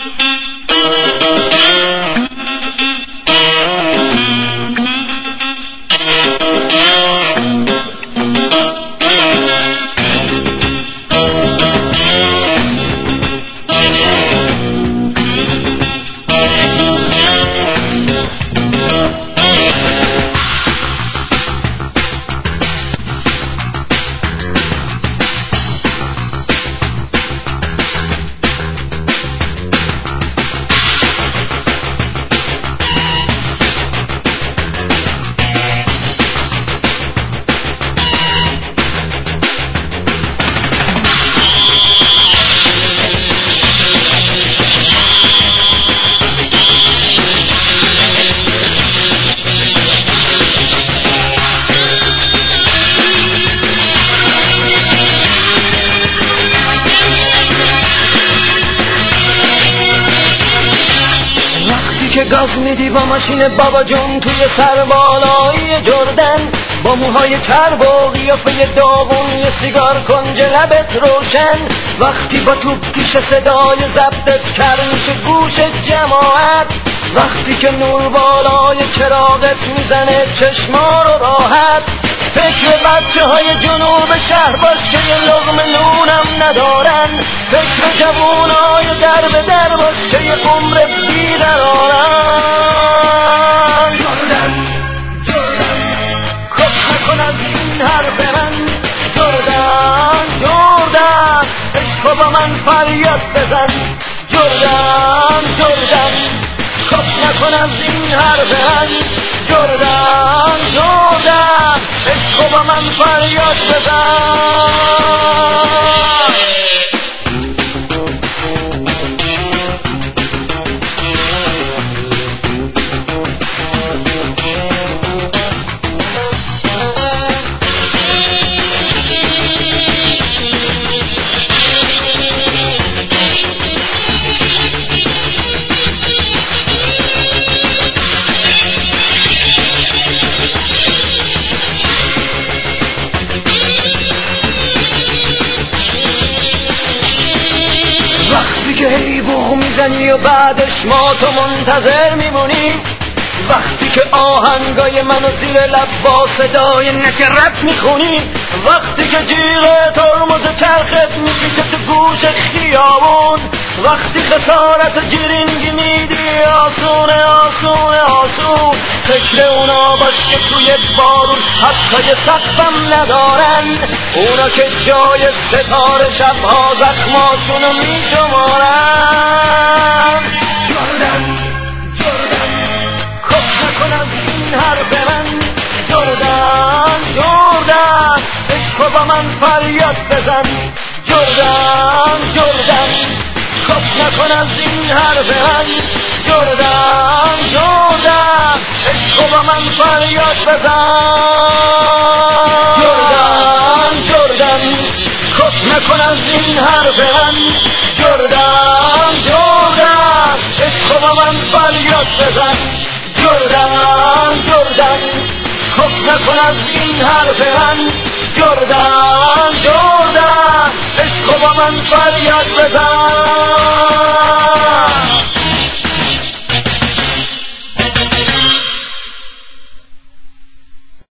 گاز میدی با ماشین بابا جون توی سربالایی جردن، با موهای چرب و قیافه داغون، یه سیگار کنج لبت روشن. وقتی با توپ پیش صدای ضبطت کر میشه گوش جماعت، وقتی که نور بالای چراغت میزنه چشما رو راحت. فکر بچه های جنوب شهر باش که یه لقمه نونم ندارن، فکر جوونای در به در باش که یه عمر بی‌قرارن. جردن کف نکن از این حرف من، جردن عشق با من فریاد بزن. جردن کف نکن از این حرف من، جردن عشق با من فریاد بزن. میزنی و بعدش ما تو منتظر میمونی، وقتی که آهنگای منو زیر لب با صدای نکرت میخونی، وقتی که جیغ ترمز چرخت میکشه تو گوش خیابون، وقتی خسارت جرینگی میدی آسونه آسونه آسون. فکر اونا باش که توی بارون حتی یه سقفم ندارن، اونا که جای ستاره شبها زخماشونو میشمارن. جردن کف نکن از این حرف من، جردن عشق با من فریاد بزن. جردن کف نکن از این حرف من، جردن عشق با من فریاد بزن. جردن کف نکن از این حرف من، جردن عشق با من فریاد بزن. جردن کف نکن از این حرف من، جردن عشق با من فریاد بزن.